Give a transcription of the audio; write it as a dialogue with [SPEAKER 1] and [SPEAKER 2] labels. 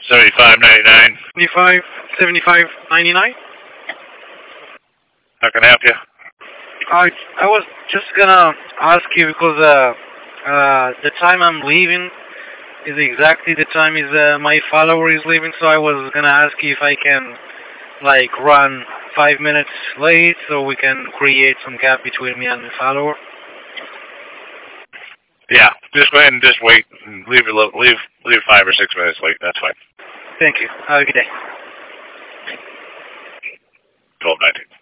[SPEAKER 1] $75.99.
[SPEAKER 2] 75.99.
[SPEAKER 1] How can I help you?
[SPEAKER 2] I was just gonna ask you because the time I'm leaving is exactly the time is my follower is leaving, so I was gonna ask you if I can like run 5 minutes late so we can create some gap between me and the follower.
[SPEAKER 1] Yeah, just go ahead and just wait. And leave 5 or 6 minutes late. That's fine.
[SPEAKER 2] Thank you. Have a good day.
[SPEAKER 1] 12:19.